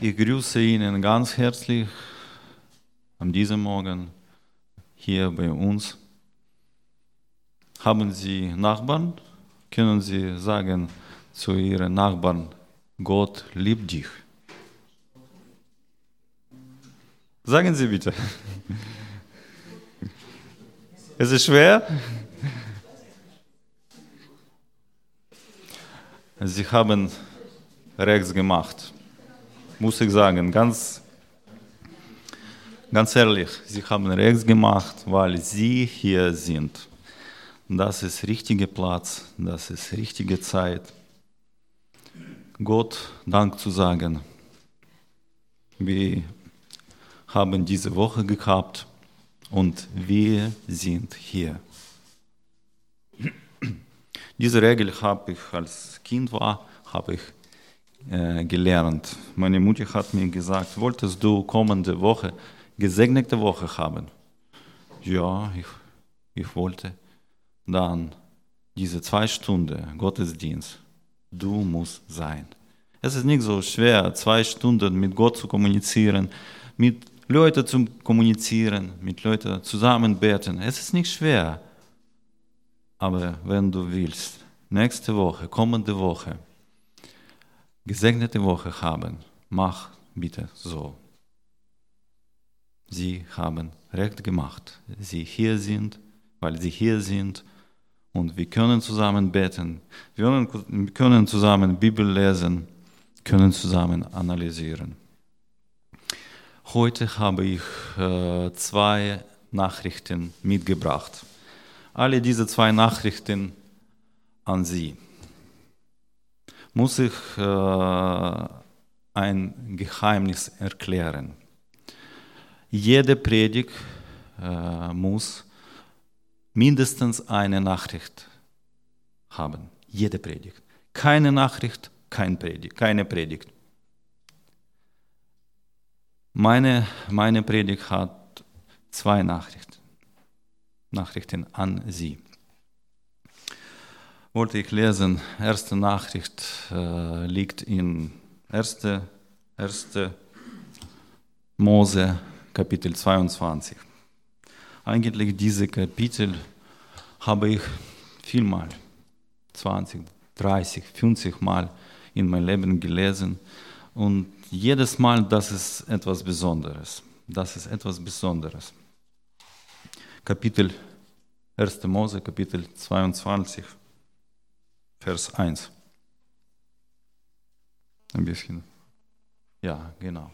Ich grüße Ihnen ganz herzlich an diesem Morgen hier bei uns. Haben Sie Nachbarn? Können Sie sagen zu Ihren Nachbarn, Gott liebt dich? Sagen Sie bitte. Es ist schwer? Sie haben rechts gemacht. Muss ich sagen, ganz ehrlich, Sie haben rechts gemacht, weil Sie hier sind. Das ist richtiger Platz, das ist richtige Zeit. Gott Dank zu sagen. Wir haben diese Woche gehabt und wir sind hier. Diese Regel habe ich als Kind gelernt. Meine Mutter hat mir gesagt, wolltest du kommende Woche gesegnete Woche haben? Ja, ich wollte. Dann diese 2 Stunden Gottesdienst. Du musst sein. Es ist nicht so schwer, 2 Stunden mit Gott zu kommunizieren, mit Leuten zu kommunizieren, mit Leuten zusammen beten. Es ist nicht schwer. Aber wenn du willst, nächste Woche, kommende Woche, gesegnete Woche haben, mach bitte so. Sie haben recht gemacht. Sie hier sind, weil sie hier sind und wir können zusammen beten. Wir können zusammen Bibel lesen, können zusammen analysieren. Heute habe ich 2 Nachrichten mitgebracht. Alle diese 2 Nachrichten an Sie. Muss ich ein Geheimnis erklären. Jede Predigt muss mindestens eine Nachricht haben. Jede Predigt. Keine Nachricht, keine Predigt. Meine Predigt hat 2 Nachrichten an Sie. Wollte ich lesen, erste Nachricht liegt in 1. Mose, Kapitel 22. Eigentlich diese Kapitel habe ich vielmal, 20, 30, 50 Mal in meinem Leben gelesen und jedes Mal, das ist etwas Besonderes. Das ist etwas Besonderes. 1. Mose, Kapitel 22, Vers 1. Ein bisschen. Ja, genau.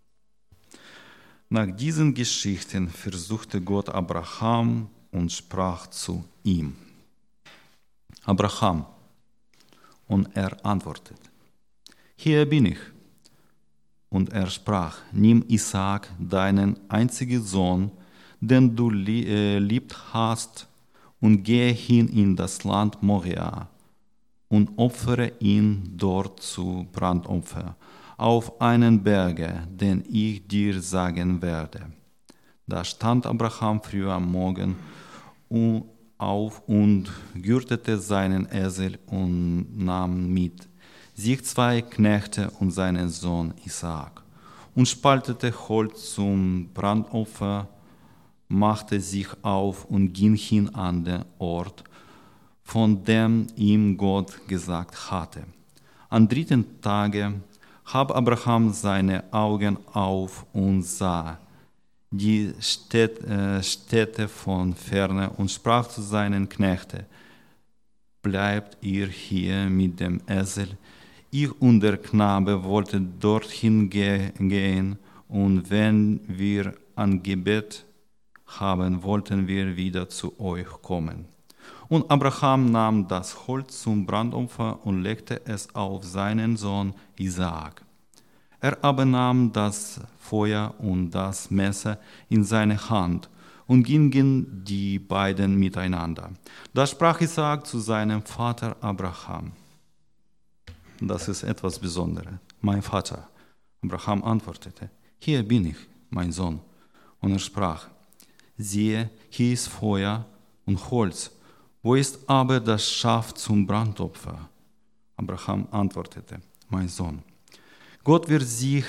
Nach diesen Geschichten versuchte Gott Abraham und sprach zu ihm. Abraham. Und er antwortet, hier bin ich. Und er sprach, nimm Isaak, deinen einzigen Sohn, den du liebt hast, und gehe hin in das Land Moria und opfere ihn dort zu Brandopfer auf einen Berge, den ich dir sagen werde. Da stand Abraham früh am Morgen auf und gürtete seinen Esel und nahm mit sich 2 Knechte und seinen Sohn Isaak und spaltete Holz zum Brandopfer, machte sich auf und ging hin an den Ort, von dem ihm Gott gesagt hatte. Am 3. Tage hob Abraham seine Augen auf und sah die Städte von ferne und sprach zu seinen Knechten, bleibt ihr hier mit dem Esel? Ich und der Knabe wollten dorthin gehen, und wenn wir Angebet haben, wollten wir wieder zu euch kommen. Und Abraham nahm das Holz zum Brandopfer und legte es auf seinen Sohn Isaak. Er aber nahm das Feuer und das Messer in seine Hand und gingen die beiden miteinander. Da sprach Isaak zu seinem Vater Abraham. Das ist etwas Besonderes. Mein Vater. Abraham antwortete, hier bin ich, mein Sohn. Und er sprach, siehe, hier ist Feuer und Holz. Wo ist aber das Schaf zum Brandopfer? Abraham antwortete, mein Sohn, Gott wird sich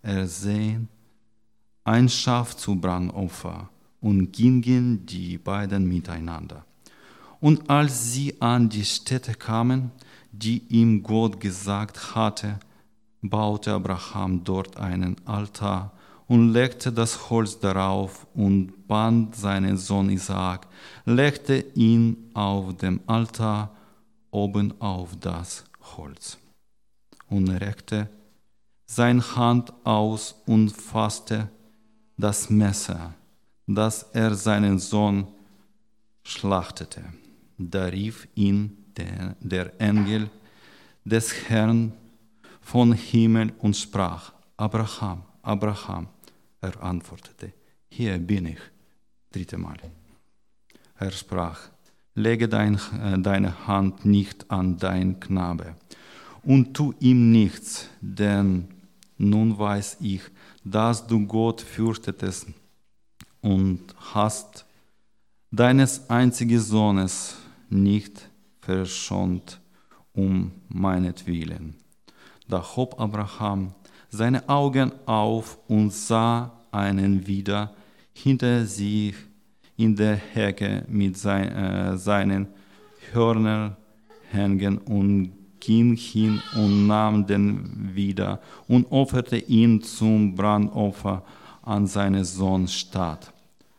ersehen ein Schaf zu Brandopfer und gingen die beiden miteinander. Und als sie an die Stätte kamen, die ihm Gott gesagt hatte, baute Abraham dort einen Altar und legte das Holz darauf und band seinen Sohn Isaak, legte ihn auf dem Altar oben auf das Holz und reckte seine Hand aus und fasste das Messer, das er seinen Sohn schlachtete. Da rief ihn der Engel des Herrn vom Himmel und sprach: Abraham, Abraham. Er antwortete: Hier bin ich. 3. Mal. Er sprach: Lege deine Hand nicht an deinen Knabe und tu ihm nichts, denn nun weiß ich, dass du Gott fürchtetest und hast deines einzigen Sohnes nicht verschont um meinetwillen. Da hob Abraham seine Augen auf und sah einen wieder hinter sich in der Hecke mit seinen Hörnern hängen und ging hin und nahm den wieder und opferte ihn zum Brandopfer an seinen Sohn statt.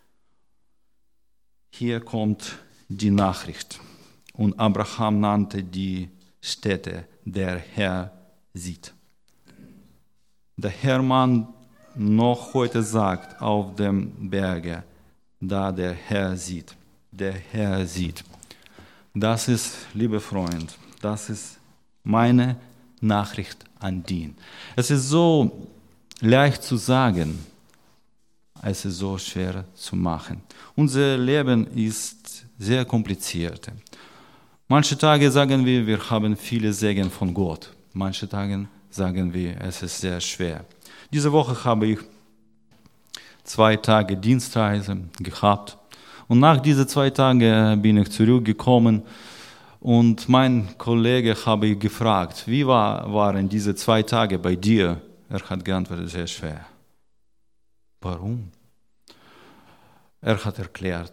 Hier kommt die Nachricht. Und Abraham nannte die Stätte, der Herr sieht. Der Herrmann noch heute sagt auf dem Berge, da der Herr sieht. Der Herr sieht. Das ist, liebe Freund, das ist meine Nachricht an dich. Es ist so leicht zu sagen, es ist so schwer zu machen. Unser Leben ist sehr kompliziert. Manche Tage sagen wir haben viele Segen von Gott. Manche Tage sagen wir, es ist sehr schwer. Diese Woche habe ich 2 Tage Dienstreise gehabt. Und nach diesen 2 Tagen bin ich zurückgekommen. Und mein Kollege habe ich gefragt, wie waren diese 2 Tage bei dir? Er hat geantwortet, sehr schwer. Warum? Er hat erklärt,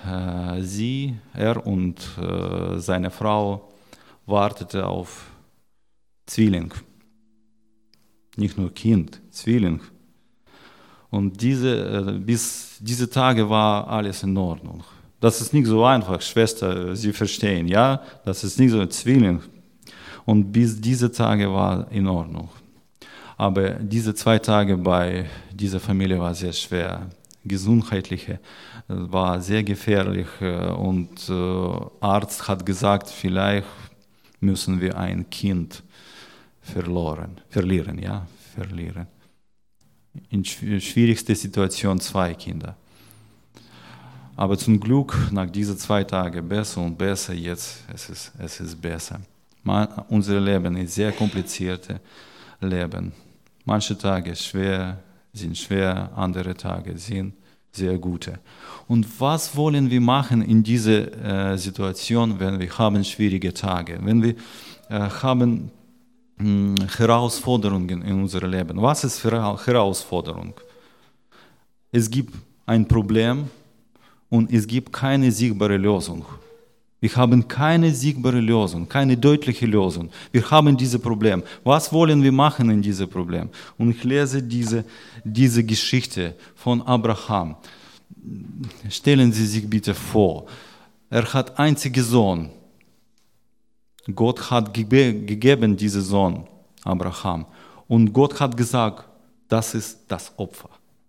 er und seine Frau warteten auf Zwilling. Nicht nur Kind, Zwilling. Und bis diese Tage war alles in Ordnung. Das ist nicht so einfach, Schwester, Sie verstehen, ja? Das ist nicht so ein Zwilling. Und bis diese Tage war in Ordnung. Aber diese 2 Tage bei dieser Familie war sehr schwer. Gesundheitliche war sehr gefährlich und Arzt hat gesagt, vielleicht müssen wir ein Kind verlieren. In schwierigster Situation 2 Kinder. Aber zum Glück nach diesen 2 Tagen besser und besser jetzt, es ist besser. Unser Leben ist sehr kompliziertes Leben. Manche Tage sind schwer, andere Tage sind sehr gute. Und was wollen wir machen in dieser Situation, wenn wir haben schwierige Tage, wenn wir haben Herausforderungen in unserem Leben? Was ist Herausforderung? Es gibt ein Problem und es gibt keine siegbare Lösung. Wir haben keine siegbare Lösung, keine deutliche Lösung. Wir haben dieses Problem. Was wollen wir machen in diesem Problem? Und ich lese diese Geschichte von Abraham. Stellen Sie sich bitte vor, er hat einen einzigen Sohn. Gott hat gegeben diesen Sohn, Abraham. Und Gott hat gesagt, das ist das Opfer.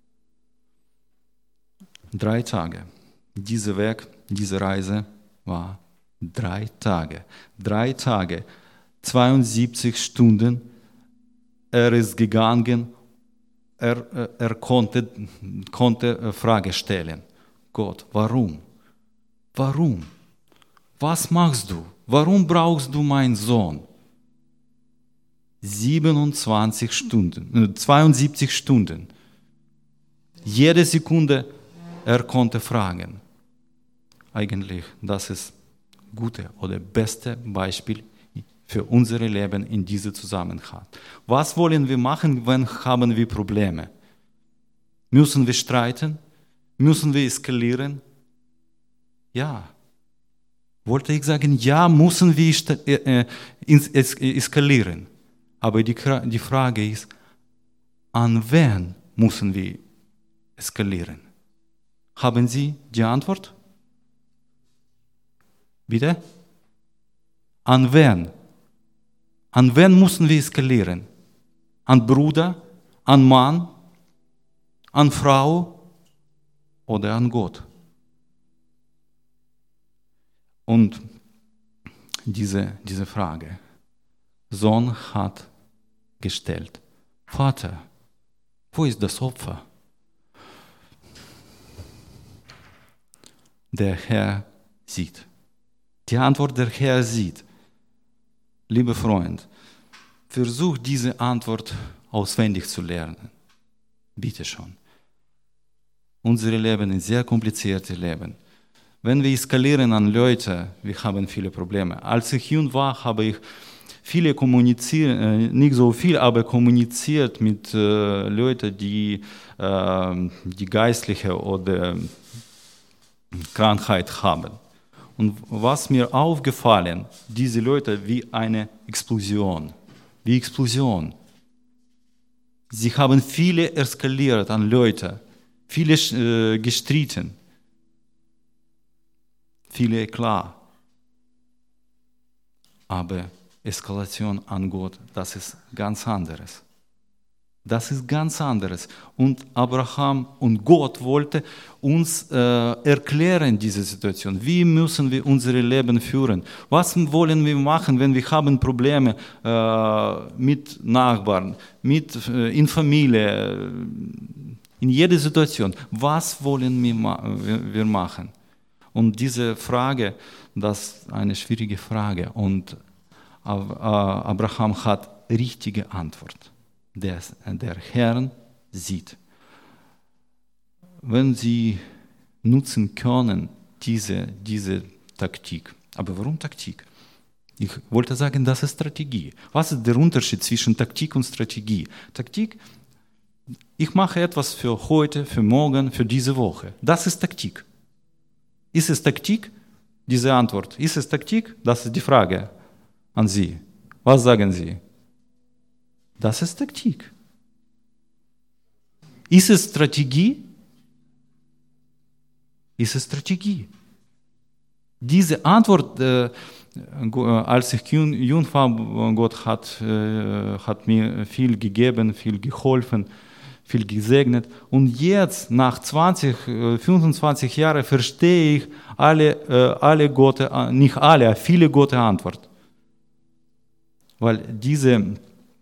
3 Tage. Dieser Weg, diese Reise war 3 Tage. 3 Tage, 72 Stunden. Er ist gegangen. Er konnte Frage stellen. Gott, warum? Warum? Was machst du? Warum brauchst du meinen Sohn? 72 Stunden. Jede Sekunde, er konnte fragen. Eigentlich, das ist gute oder beste Beispiel für unser Leben in diesem Zusammenhang. Was wollen wir machen, wenn haben wir Probleme? Müssen wir streiten? Müssen wir eskalieren? Ja. Wollte ich sagen, ja, müssen wir eskalieren. Aber die Frage ist, an wen müssen wir eskalieren? Haben Sie die Antwort? Bitte? An wen? An wen müssen wir eskalieren? An Bruder? An Mann? An Frau? Oder an Gott? Und diese Frage, Sohn hat gestellt, Vater, wo ist das Opfer? Der Herr sieht. Die Antwort der Herr sieht. Lieber Freund, versuch diese Antwort auswendig zu lernen. Bitte schon. Unser Leben ist sehr kompliziertes Leben. Wenn wir eskalieren an Leute, wir haben viele Probleme. Als ich jung war, habe ich viele kommuniziert, nicht so viel, aber kommuniziert mit Leuten, die geistliche oder Krankheit haben. Und was mir aufgefallen, diese Leute wie eine Explosion. Wie Explosion. Sie haben viele eskaliert an Leute, viele gestritten. Viele Eklat. Aber Eskalation an Gott, das ist ganz anderes. Das ist ganz anderes. Und Abraham und Gott wollten uns erklären, diese Situation. Wie müssen wir unser Leben führen? Was wollen wir machen, wenn wir haben Probleme mit Nachbarn, in Familie, in jeder Situation? Was wollen wir machen? Und diese Frage, das ist eine schwierige Frage. Und Abraham hat richtige Antwort. Der Herr sieht. Wenn Sie nutzen können, diese Taktik. Aber warum Taktik? Ich wollte sagen, das ist Strategie. Was ist der Unterschied zwischen Taktik und Strategie? Taktik, ich mache etwas für heute, für morgen, für diese Woche. Das ist Taktik. Ist es Taktik? Diese Antwort. Ist es Taktik? Das ist die Frage an Sie. Was sagen Sie? Das ist Taktik. Ist es Strategie? Ist es Strategie? Diese Antwort, als ich jung war, Gott hat mir viel gegeben, viel geholfen, viel gesegnet. Und jetzt, nach 20, 25 Jahren, verstehe ich viele gute Antworten. Weil diese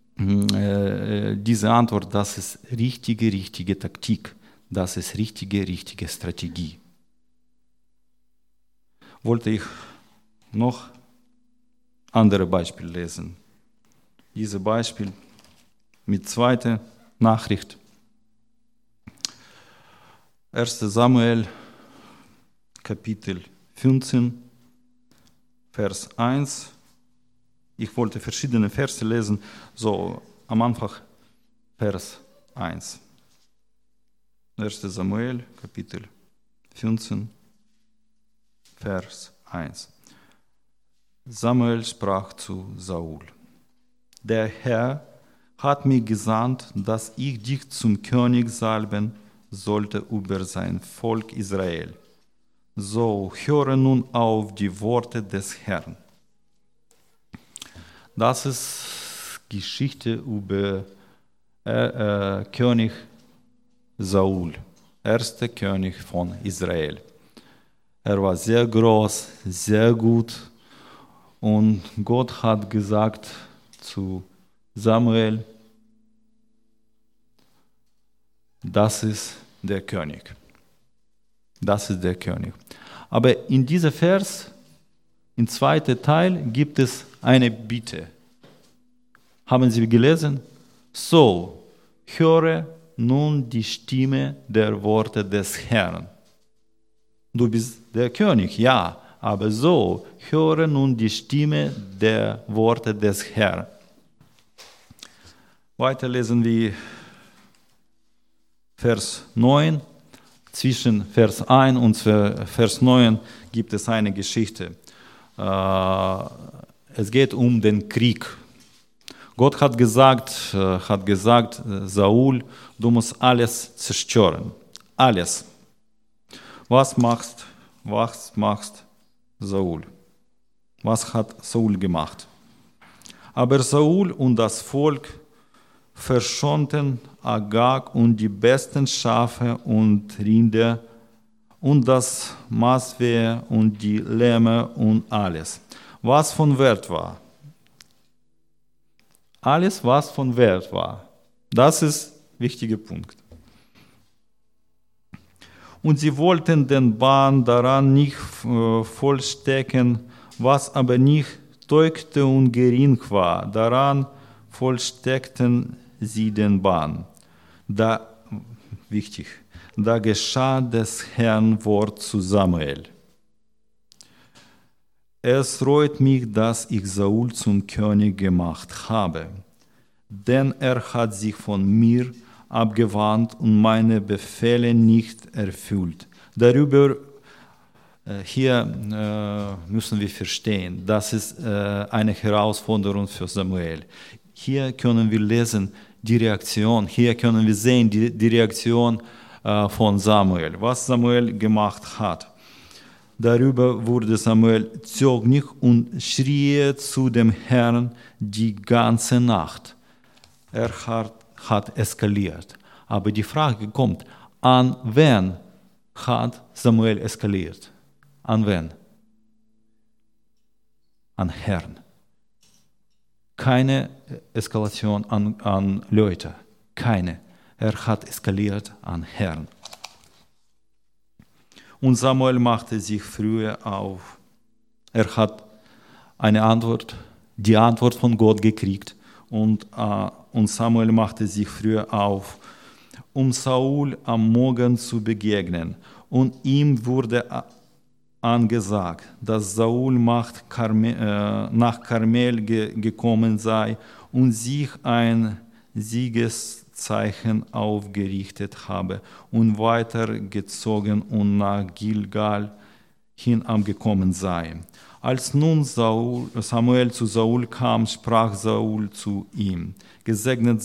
Antwort, das ist richtige Taktik. Das ist richtige Strategie. Wollte ich noch andere Beispiele lesen. Dieses Beispiel mit zweiter Nachricht. 1. Samuel, Kapitel 15, Vers 1. Ich wollte verschiedene Verse lesen, so am Anfang Vers 1. 1. Samuel, Kapitel 15, Vers 1. Samuel sprach zu Saul: Der Herr hat mir gesandt, dass ich dich zum König salben sollte über sein Volk Israel. So höre nun auf die Worte des Herrn. Das ist Geschichte über König Saul, erster König von Israel. Er war sehr groß, sehr gut und Gott hat gesagt zu Samuel, das ist der König. Das ist der König. Aber in diesem Vers, im zweiten Teil, gibt es eine Bitte. Haben Sie gelesen? So, höre nun die Stimme der Worte des Herrn. Du bist der König, ja, Aber so, höre nun die Stimme der Worte des Herrn. Weiter lesen wir Vers 9. Zwischen Vers 1 und Vers 9 gibt es eine Geschichte. Es geht um den Krieg. Gott hat gesagt, Saul, du musst alles zerstören. Alles. Was machst Saul? Was hat Saul gemacht? Aber Saul und das Volk verschonten Agag und die besten Schafe und Rinder und das Maßwehr und die Lämmer und alles, was von Wert war. Alles, was von Wert war. Das ist ein wichtiger Punkt. Und sie wollten den Bann daran nicht vollstecken, was aber nicht teugte und gering war. Daran vollsteckten sie den Bann. Da geschah des Herrn Wort zu Samuel. Es reut mich, dass ich Saul zum König gemacht habe, denn er hat sich von mir abgewandt und meine Befehle nicht erfüllt. Hier müssen wir verstehen, das ist eine Herausforderung für Samuel. Hier können wir lesen die Reaktion, hier können wir sehen die Reaktion von Samuel, was Samuel gemacht hat. Darüber wurde Samuel zornig und schrie zu dem Herrn die ganze Nacht. Er hat eskaliert. Aber die Frage kommt, an wen hat Samuel eskaliert? An wen? An Herrn. Keine Eskalation an Leute. Keine. Er hat eskaliert an Herrn. Und Samuel machte sich früher auf. Er hat die Antwort von Gott gekriegt. Und Samuel machte sich früher auf, um Saul am Morgen zu begegnen. Und ihm wurde angesagt, dass Saul nach Karmel gekommen sei und sich ein Siegeszeichen aufgerichtet habe und weitergezogen und nach Gilgal hinabgekommen sei. Als nun Samuel zu Saul kam, sprach Saul zu ihm: Gesegnet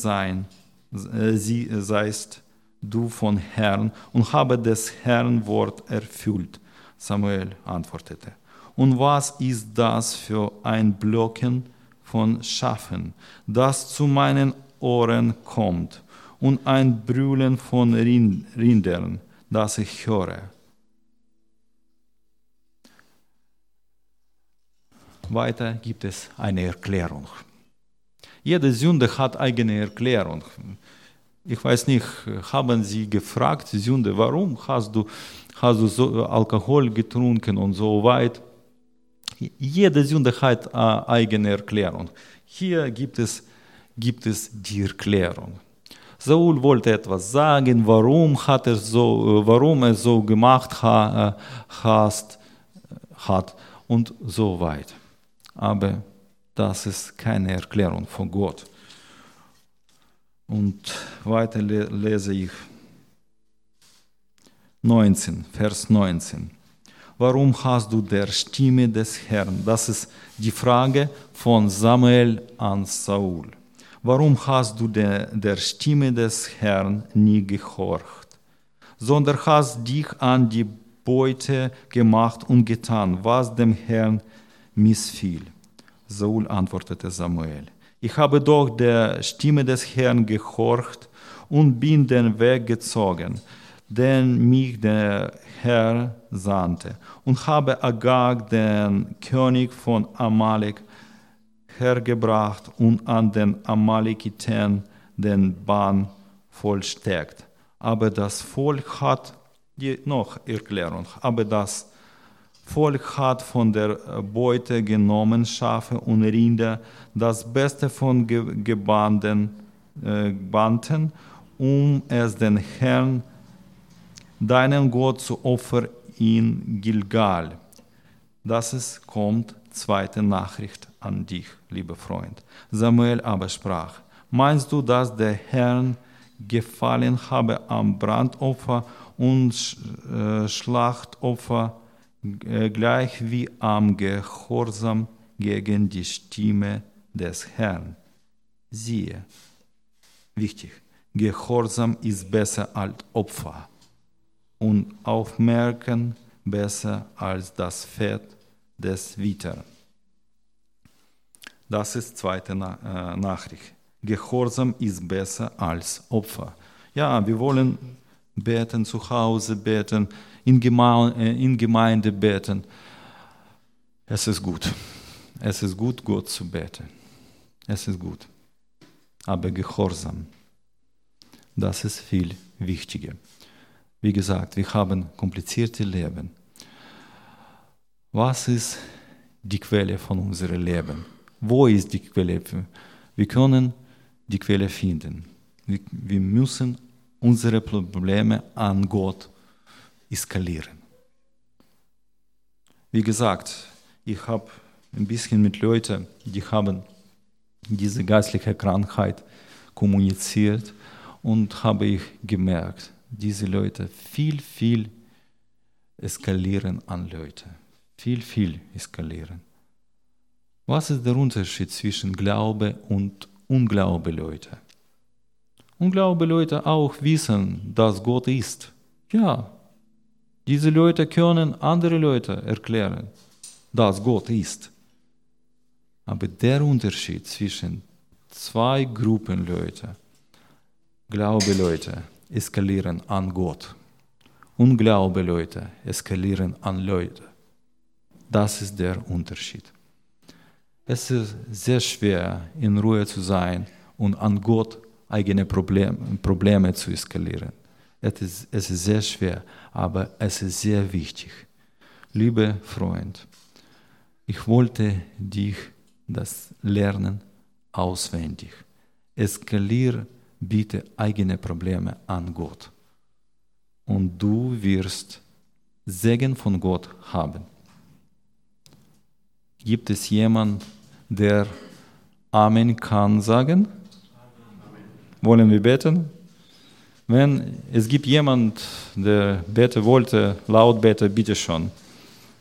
seist du von Herrn und habe des Herrn Wort erfüllt. Samuel antwortete: Und was ist das für ein Blocken von Schafen, das zu meinen Ohren kommt, und ein Brüllen von Rindern, das ich höre? Weiter gibt es eine Erklärung. Jede Sünde hat eigene Erklärung. Ich weiß nicht, haben Sie gefragt, Sünde, warum hast du so Alkohol getrunken und so weiter? Jede Sünde hat eigene Erklärung. Hier gibt es die Erklärung. Saul wollte etwas sagen, warum er so gemacht hat und so weiter. Aber das ist keine Erklärung von Gott. Und weiter lese ich 19, Vers 19. Warum hast du der Stimme des Herrn? Das ist die Frage von Samuel an Saul. Warum hast du der Stimme des Herrn nie gehorcht, sondern hast dich an die Beute gemacht und getan, was dem Herrn missfiel? Saul antwortete Samuel: Ich habe doch der Stimme des Herrn gehorcht und bin den Weg gezogen, den mich der Herr sandte, und habe Agag, den König von Amalek, hergebracht und an den Amalekiten den Bann vollstreckt. Aber das Volk hat von der Beute genommen Schafe und Rinder, das Beste von Gebannten, um es den Herrn, deinen Gott, zu opfern in Gilgal. kommt zweite Nachricht an dich, lieber Freund. Samuel aber sprach, meinst du, dass der Herrn gefallen habe am Brandopfer und Schlachtopfer, gleich wie am Gehorsam gegen die Stimme des Herrn? Siehe, wichtig, Gehorsam ist besser als Opfer und Aufmerken besser als das Fett des Wittern. Das ist zweite Nachricht. Gehorsam ist besser als Opfer. Ja, wir wollen beten, zu Hause beten, in Gemeinde beten. Es ist gut. Es ist gut, Gott zu beten. Es ist gut. Aber Gehorsam, das ist viel wichtiger. Wie gesagt, wir haben komplizierte Leben. Was ist die Quelle von unserem Leben? Wo ist die Quelle? Wir können die Quelle finden. Wir müssen unsere Probleme an Gott eskalieren. Wie gesagt, ich habe ein bisschen mit Leuten, die haben diese geistliche Krankheit kommuniziert und habe ich gemerkt, diese Leute viel eskalieren an Leute. Viel eskalieren. Was ist der Unterschied zwischen Glaube und Unglaube, Leute? Unglaube Leute auch wissen, dass Gott ist. Ja, diese Leute können andere Leute erklären, dass Gott ist. Aber der Unterschied zwischen zwei Gruppen Leute, Glaube Leute, eskalieren an Gott. Unglaube Leute, eskalieren an Leute. Das ist der Unterschied. Es ist sehr schwer, in Ruhe zu sein und an Gott eigene Probleme zu eskalieren. Es ist sehr schwer, aber es ist sehr wichtig. Lieber Freund, ich wollte dich das lernen auswendig. Eskaliere bitte eigene Probleme an Gott. Und du wirst Segen von Gott haben. Gibt es jemanden, der Amen kann sagen? Wollen wir beten? Wenn es gibt jemand, der beten wollte, laut beten, bitte schon.